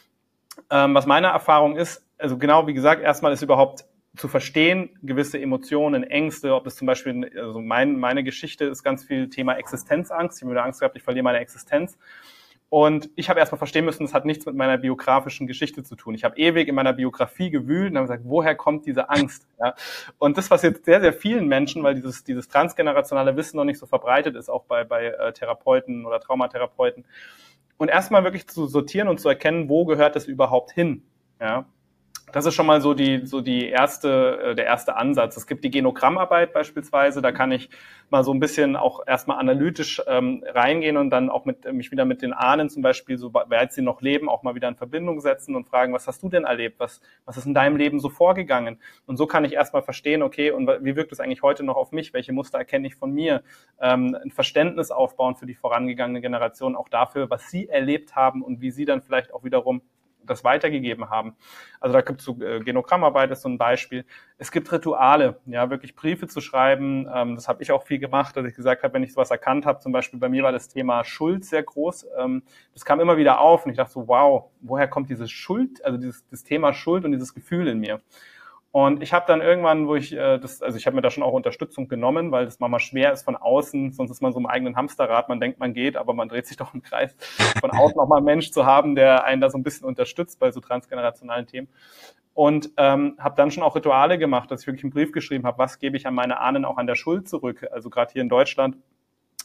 Ähm, was meine Erfahrung ist, also genau wie gesagt, erstmal ist überhaupt zu verstehen, gewisse Emotionen, Ängste, ob es zum Beispiel, also mein, meine Geschichte ist ganz viel Thema Existenzangst. Ich habe wieder Angst gehabt, ich verliere meine Existenz. Und ich habe erstmal verstehen müssen, das hat nichts mit meiner biografischen Geschichte zu tun. Ich habe ewig in meiner Biografie gewühlt und habe gesagt, woher kommt diese Angst? Ja? Und das, was jetzt sehr, sehr vielen Menschen, weil dieses, dieses transgenerationale Wissen noch nicht so verbreitet ist, auch bei, bei äh, Therapeuten oder Traumatherapeuten, und erstmal wirklich zu sortieren und zu erkennen, wo gehört es überhaupt hin? Ja, das ist schon mal so die so die erste der erste Ansatz. Es gibt die Genogrammarbeit beispielsweise, da kann ich mal so ein bisschen auch erstmal analytisch ähm, reingehen und dann auch mit mich wieder mit den Ahnen zum Beispiel, soweit sie noch leben, auch mal wieder in Verbindung setzen und fragen, was hast du denn erlebt? Was was ist in deinem Leben so vorgegangen? Und so kann ich erstmal verstehen, okay, und wie wirkt es eigentlich heute noch auf mich? Welche Muster erkenne ich von mir? Ähm, ein Verständnis aufbauen für die vorangegangene Generation, auch dafür, was sie erlebt haben und wie sie dann vielleicht auch wiederum das weitergegeben haben. Also da gibt es so äh, Genogrammarbeit, ist so ein Beispiel. Es gibt Rituale, ja, wirklich Briefe zu schreiben. Ähm, das habe ich auch viel gemacht, dass ich gesagt habe, wenn ich sowas erkannt habe, zum Beispiel bei mir war das Thema Schuld sehr groß. Ähm, das kam immer wieder auf und ich dachte so, wow, woher kommt diese Schuld, also dieses das Thema Schuld und dieses Gefühl in mir? Und ich habe dann irgendwann, wo ich äh, das, also ich habe mir da schon auch Unterstützung genommen, weil das manchmal schwer ist von außen, sonst ist man so im eigenen Hamsterrad, man denkt, man geht, aber man dreht sich doch im Kreis. Von außen auch mal einen Mensch zu haben, der einen da so ein bisschen unterstützt bei so transgenerationalen Themen. Und ähm, habe dann schon auch Rituale gemacht, dass ich wirklich einen Brief geschrieben habe, was gebe ich an meine Ahnen auch an der Schuld zurück. Also gerade hier in Deutschland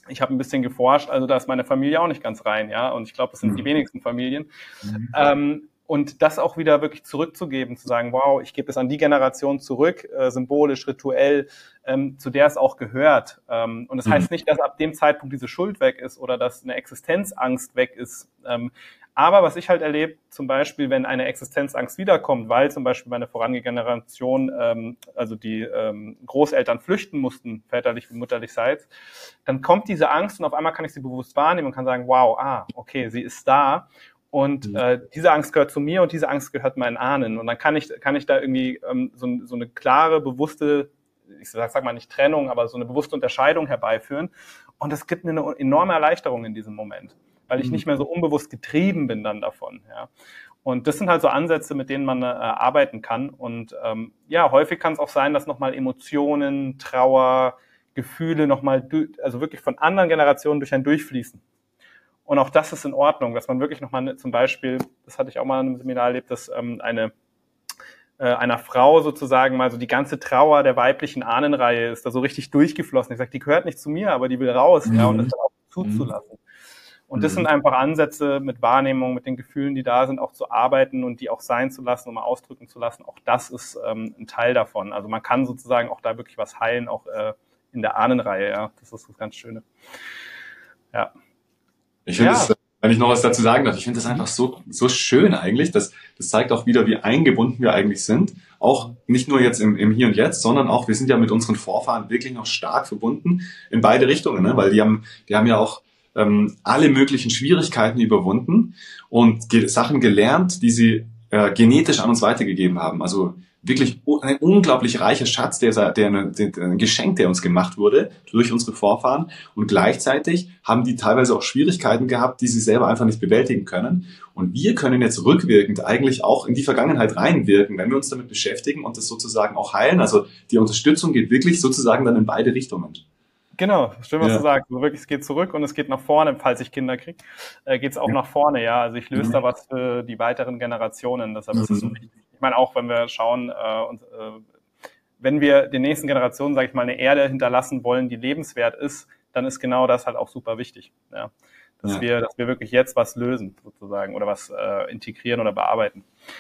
Ich habe ein bisschen geforscht, also da ist meine Familie auch nicht ganz rein, ja, und ich glaube, das sind mhm. die wenigsten Familien. Mhm. Ähm, und das auch wieder wirklich zurückzugeben, zu sagen, wow, ich gebe es an die Generation zurück, äh, symbolisch, rituell, ähm, zu der es auch gehört. Ähm, und das mhm. heißt nicht, dass ab dem Zeitpunkt diese Schuld weg ist oder dass eine Existenzangst weg ist. Ähm, aber was ich halt erlebe, zum Beispiel, wenn eine Existenzangst wiederkommt, weil zum Beispiel meine vorangegangene Generation, ähm, also die ähm, Großeltern flüchten mussten, väterlich wie mutterlichseits, dann kommt diese Angst und auf einmal kann ich sie bewusst wahrnehmen und kann sagen, wow, ah, okay, sie ist da. Und mhm. äh, diese Angst gehört zu mir und diese Angst gehört meinen Ahnen. Und dann kann ich kann ich da irgendwie ähm, so, so eine klare, bewusste, ich sag, sag mal nicht Trennung, aber so eine bewusste Unterscheidung herbeiführen. Und das gibt mir eine enorme Erleichterung in diesem Moment, weil ich mhm. nicht mehr so unbewusst getrieben bin dann davon. Ja. Und das sind halt so Ansätze, mit denen man äh, arbeiten kann. Und ähm, ja, häufig kann es auch sein, dass nochmal Emotionen, Trauer, Gefühle nochmal, also wirklich von anderen Generationen durch einen durchfließen. Und auch das ist in Ordnung, dass man wirklich nochmal zum Beispiel, das hatte ich auch mal in einem Seminar erlebt, dass ähm, eine äh, einer Frau sozusagen mal so die ganze Trauer der weiblichen Ahnenreihe ist da so richtig durchgeflossen. Ich sage, die gehört nicht zu mir, aber die will raus, mhm. ja, und das dann auch zuzulassen. Mhm. Und das sind einfach Ansätze mit Wahrnehmung, mit den Gefühlen, die da sind, auch zu arbeiten und die auch sein zu lassen und mal ausdrücken zu lassen. Auch das ist ähm, ein Teil davon. Also man kann sozusagen auch da wirklich was heilen, auch äh, in der Ahnenreihe. Ja, das ist das ganz Schöne. Ja. Ich finde es, ja. wenn ich noch was dazu sagen darf, ich finde das einfach so so schön eigentlich. Das, das zeigt auch wieder, wie eingebunden wir eigentlich sind. Auch nicht nur jetzt im, im Hier und Jetzt, sondern auch, wir sind ja mit unseren Vorfahren wirklich noch stark verbunden in beide Richtungen, ne? Weil die haben, die haben ja auch ähm, alle möglichen Schwierigkeiten überwunden und ge- Sachen gelernt, die sie äh, genetisch an uns weitergegeben haben. Also wirklich ein unglaublich reicher Schatz, der, der, der, der ein Geschenk, der uns gemacht wurde durch unsere Vorfahren. Und gleichzeitig haben die teilweise auch Schwierigkeiten gehabt, die sie selber einfach nicht bewältigen können. Und wir können jetzt rückwirkend eigentlich auch in die Vergangenheit reinwirken, wenn wir uns damit beschäftigen und das sozusagen auch heilen. Also die Unterstützung geht wirklich sozusagen dann in beide Richtungen. Genau, stimmt, was ja. du sagst. Also wirklich, es geht zurück und es geht nach vorne, falls ich Kinder kriege, äh, geht es auch ja. nach vorne, ja. Also ich löse mhm. da was für die weiteren Generationen. Deshalb mhm. ist es so wichtig. Ich meine, auch wenn wir schauen, äh, und, äh, wenn wir den nächsten Generationen, sage ich mal, eine Erde hinterlassen wollen, die lebenswert ist, dann ist genau das halt auch super wichtig. Ja. Dass ja. wir, dass wir wirklich jetzt was lösen, sozusagen, oder was äh, integrieren oder bearbeiten.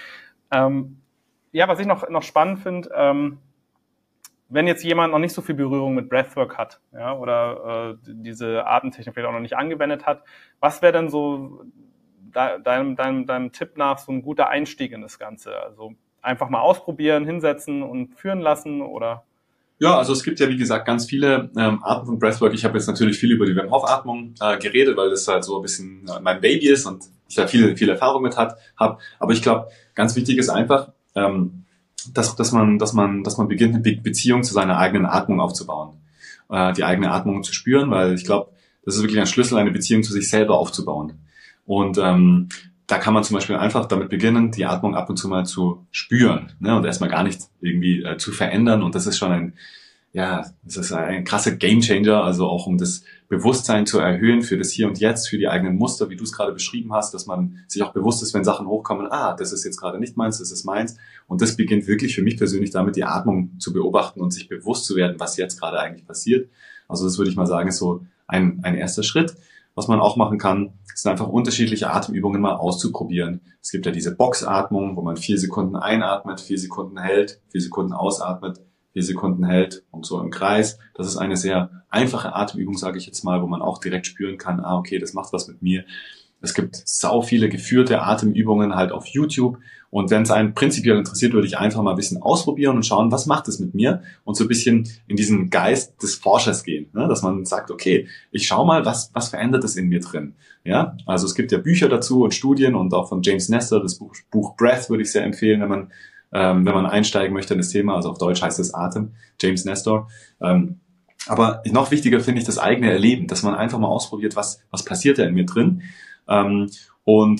Ähm, ja, was ich noch, noch spannend finde, ähm, wenn jetzt jemand noch nicht so viel Berührung mit Breathwork hat, ja, oder äh, diese Atemtechnik vielleicht auch noch nicht angewendet hat, was wäre denn so de- deinem, deinem, deinem Tipp nach so ein guter Einstieg in das Ganze? Also einfach mal ausprobieren, hinsetzen und führen lassen, oder? Ja, also es gibt ja, wie gesagt, ganz viele ähm, Arten von Breathwork. Ich habe jetzt natürlich viel über die Wim Hof Atmung äh, geredet, weil das halt so ein bisschen äh, mein Baby ist und ich da viel, viel Erfahrung mit hat, habe. Aber ich glaube, ganz wichtig ist einfach, ähm, dass, dass man, dass man, dass man beginnt, eine Be- Beziehung zu seiner eigenen Atmung aufzubauen, äh, die eigene Atmung zu spüren, weil ich glaube, das ist wirklich ein Schlüssel, eine Beziehung zu sich selber aufzubauen. Und ähm, da kann man zum Beispiel einfach damit beginnen, die Atmung ab und zu mal zu spüren, ne, und erstmal gar nicht irgendwie äh, zu verändern. Und das ist schon ein, ja, das ist ein krasser Gamechanger, also auch um das Bewusstsein zu erhöhen für das Hier und Jetzt, für die eigenen Muster, wie du es gerade beschrieben hast, dass man sich auch bewusst ist, wenn Sachen hochkommen, ah, das ist jetzt gerade nicht meins, das ist meins. Und das beginnt wirklich für mich persönlich damit, die Atmung zu beobachten und sich bewusst zu werden, was jetzt gerade eigentlich passiert. Also das würde ich mal sagen, ist so ein, ein erster Schritt. Was man auch machen kann, sind einfach unterschiedliche Atemübungen mal auszuprobieren. Es gibt ja diese Boxatmung, wo man vier Sekunden einatmet, vier Sekunden hält, vier Sekunden ausatmet, vier Sekunden hält und so im Kreis. Das ist eine sehr einfache Atemübung, sage ich jetzt mal, wo man auch direkt spüren kann, ah, okay, das macht was mit mir. Es gibt sau viele geführte Atemübungen halt auf YouTube. Und wenn es einen prinzipiell interessiert, würde ich einfach mal ein bisschen ausprobieren und schauen, was macht es mit mir? Und so ein bisschen in diesen Geist des Forschers gehen, ne? Dass man sagt, okay, ich schau mal, was was verändert es in mir drin? Ja, also es gibt ja Bücher dazu und Studien und auch von James Nestor, das Buch, Buch Breath würde ich sehr empfehlen, wenn man ähm, wenn man einsteigen möchte in das Thema. Also auf Deutsch heißt es Atem, James Nestor. Ähm, aber noch wichtiger finde ich das eigene Erleben, dass man einfach mal ausprobiert, was was passiert da in mir drin. Ähm, und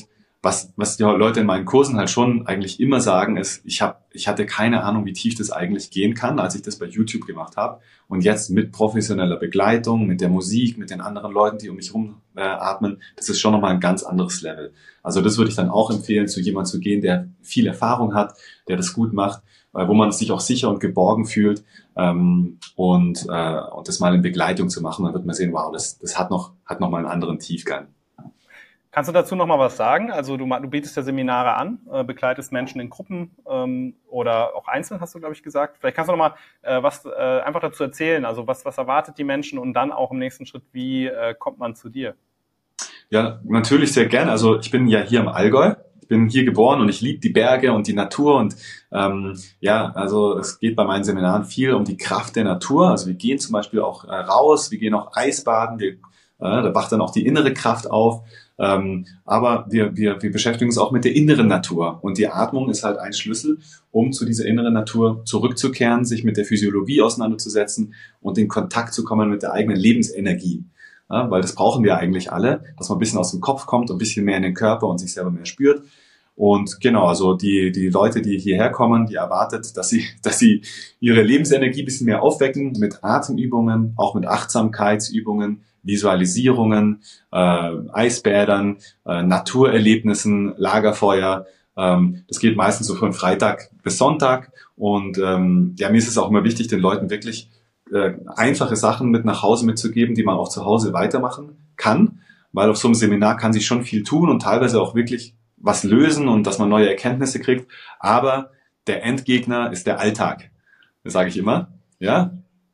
was, was die Leute in meinen Kursen halt schon eigentlich immer sagen, ist, ich habe, ich hatte keine Ahnung, wie tief das eigentlich gehen kann, als ich das bei YouTube gemacht habe. Und jetzt mit professioneller Begleitung, mit der Musik, mit den anderen Leuten, die um mich rum äh, atmen, das ist schon nochmal ein ganz anderes Level. Also das würde ich dann auch empfehlen, zu jemandem zu gehen, der viel Erfahrung hat, der das gut macht, äh, wo man sich auch sicher und geborgen fühlt, ähm, und, äh, und das mal in Begleitung zu machen. Dann wird man sehen, wow, das, das hat noch, hat noch mal einen anderen Tiefgang. Kannst du dazu noch mal was sagen? Also du, du bietest ja Seminare an, äh, begleitest Menschen in Gruppen ähm, oder auch einzeln, hast du, glaube ich, gesagt. Vielleicht kannst du noch mal äh, was äh, einfach dazu erzählen. Also was, was erwartet die Menschen und dann auch im nächsten Schritt, wie äh, kommt man zu dir? Ja, natürlich sehr gerne. Also ich bin ja hier im Allgäu. Ich bin hier geboren und ich liebe die Berge und die Natur und ähm, ja, also es geht bei meinen Seminaren viel um die Kraft der Natur. Also wir gehen zum Beispiel auch äh, raus, wir gehen auch Eisbaden, wir, äh, da wacht dann auch die innere Kraft auf. Ähm, aber wir, wir, wir beschäftigen uns auch mit der inneren Natur und die Atmung ist halt ein Schlüssel, um zu dieser inneren Natur zurückzukehren, sich mit der Physiologie auseinanderzusetzen und in Kontakt zu kommen mit der eigenen Lebensenergie. Ja, weil das brauchen wir eigentlich alle, dass man ein bisschen aus dem Kopf kommt und ein bisschen mehr in den Körper und sich selber mehr spürt. Und genau, also die, die Leute, die hierher kommen, die erwartet, dass sie, dass sie ihre Lebensenergie ein bisschen mehr aufwecken mit Atemübungen, auch mit Achtsamkeitsübungen, Visualisierungen, äh, Eisbädern, äh, Naturerlebnissen, Lagerfeuer. Ähm, das geht meistens so von Freitag bis Sonntag. Und ähm, ja, mir ist es auch immer wichtig, den Leuten wirklich äh, einfache Sachen mit nach Hause mitzugeben, die man auch zu Hause weitermachen kann. Weil auf so einem Seminar kann sich schon viel tun und teilweise auch wirklich was lösen und dass man neue Erkenntnisse kriegt. Aber der Endgegner ist der Alltag. Das sage ich immer. Ja.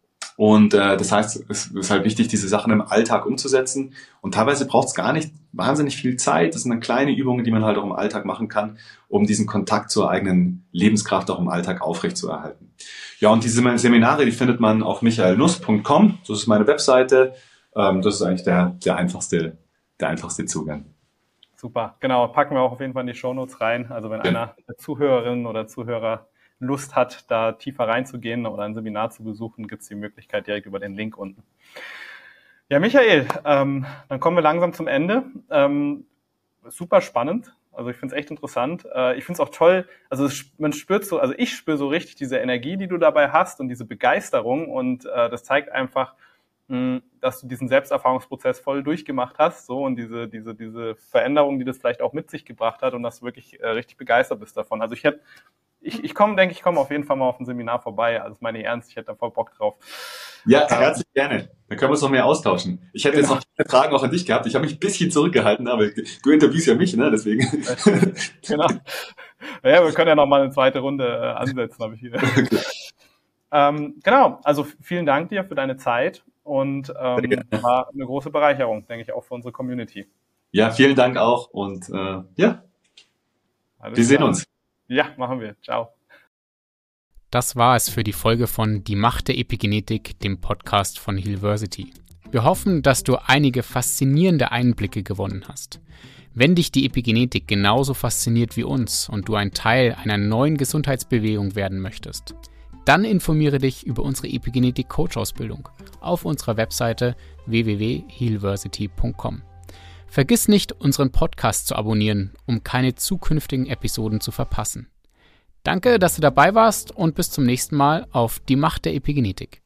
Und äh, das heißt, es ist halt wichtig, diese Sachen im Alltag umzusetzen. Und teilweise braucht es gar nicht wahnsinnig viel Zeit. Das sind dann kleine Übungen, die man halt auch im Alltag machen kann, um diesen Kontakt zur eigenen Lebenskraft auch im Alltag aufrechtzuerhalten. Ja, und diese Seminare, die findet man auf michael nuss punkt com. Das ist meine Webseite. Ähm, das ist eigentlich der, der einfachste, der einfachste Zugang. Super, genau. Packen wir auch auf jeden Fall in die Shownotes rein. Also wenn ja. einer der Zuhörerinnen oder Zuhörer Lust hat, da tiefer reinzugehen oder ein Seminar zu besuchen, gibt es die Möglichkeit direkt über den Link unten. Ja, Michael, ähm, dann kommen wir langsam zum Ende. Ähm, super spannend. Also ich finde es echt interessant. Äh, ich finde es auch toll. Also es, man spürt so, also ich spüre so richtig diese Energie, die du dabei hast und diese Begeisterung. Und äh, das zeigt einfach, mh, dass du diesen Selbsterfahrungsprozess voll durchgemacht hast, so und diese diese diese Veränderung, die das vielleicht auch mit sich gebracht hat und dass du wirklich äh, richtig begeistert bist davon. Also ich hätte Ich, ich komme, denke ich, komme auf jeden Fall mal auf ein Seminar vorbei. Also das meine ich ernst, ich hätte da voll Bock drauf. Ja, herzlich gerne. Dann können wir uns noch mehr austauschen. Ich hätte genau. jetzt noch viele Fragen auch an dich gehabt. Ich habe mich ein bisschen zurückgehalten, aber du interviewst ja mich, ne? Deswegen. Genau. Naja, wir können ja noch mal eine zweite Runde äh, ansetzen, habe ich hier. Okay. Ähm, genau, also vielen Dank dir für deine Zeit und ähm, war eine große Bereicherung, denke ich, auch für unsere Community. Ja, vielen Dank auch und äh, ja, Alles wir sehen klar. uns. Ja, machen wir. Ciao. Das war es für die Folge von Die Macht der Epigenetik, dem Podcast von Healversity. Wir hoffen, dass du einige faszinierende Einblicke gewonnen hast. Wenn dich die Epigenetik genauso fasziniert wie uns und du ein Teil einer neuen Gesundheitsbewegung werden möchtest, dann informiere dich über unsere Epigenetik-Coach-Ausbildung auf unserer Webseite w w w punkt healversity punkt com. Vergiss nicht, unseren Podcast zu abonnieren, um keine zukünftigen Episoden zu verpassen. Danke, dass du dabei warst und bis zum nächsten Mal auf Die Macht der Epigenetik.